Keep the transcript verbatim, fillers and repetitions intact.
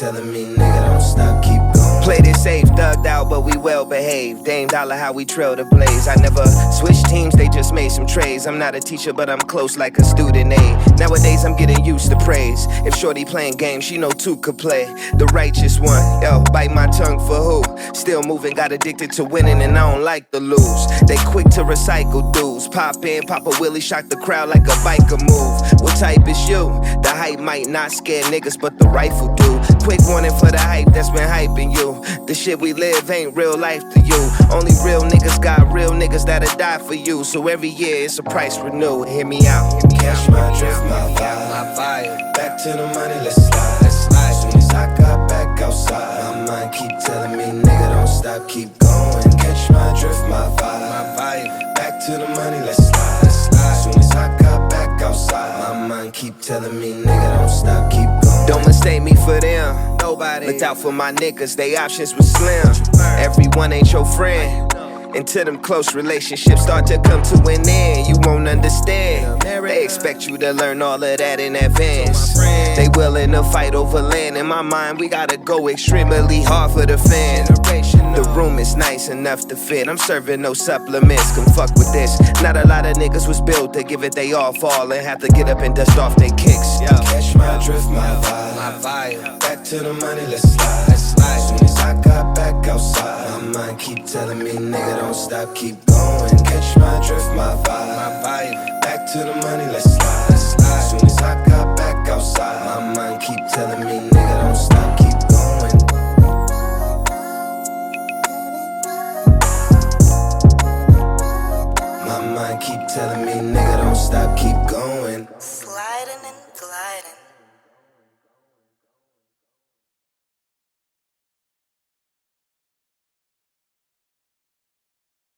telling me, nigga, don't stop, keep going. Played it safe, thugged out, but we well behaved. Dame Dollar, how we trail the blaze. I never switched teams, they just made some trades. I'm not a teacher, but I'm close like a student aid. Nowadays, I'm getting used to praise. If Shorty playing games, she know two could play. The righteous one, yo, bite my tongue for who? Still moving, got addicted to winning, and I don't like to lose. They quick to recycle dudes. Pop in, pop a Willie, shock the crowd like a biker move. What type is you? The hype might not scare niggas, but the rifle do. Quick warning for the hype that's been hyping you. The shit we live ain't real life to you. Only real niggas got real niggas that'll die for you. So every year it's a price renew. Hear me out. Hear me Catch out. my drift, my vibe. My vibe. Back to the money, let's slide. Let's slide. Soon as I got back outside, my mind keep telling me, nigga, don't stop, keep going. Catch my drift, my vibe. My vibe. Back to the money, let's slide. Let's slide. Soon as I got back outside, my mind keep telling me, nigga, don't stop, keep going. Don't mistake me for them. Nobody. Looked out for my niggas, they options was slim. Everyone ain't your friend. Until them close relationships start to come to an end, you won't understand. They expect you to learn all of that in advance. They willing to fight over land. In my mind, we gotta go extremely hard for the fans. The room is nice enough to fit. I'm serving no supplements, come fuck with this. Not a lot of niggas was built to give it they all fall and have to get up and dust off their kicks. Yo. Catch my drift, my vibe. My vibe. Back to the money, let's slide. Let's slide. Soon as I got back outside, my mind keep telling me, nigga, don't stop, keep going. Catch my drift, my vibe. My vibe. Back to the money, let's slide. Let's slide.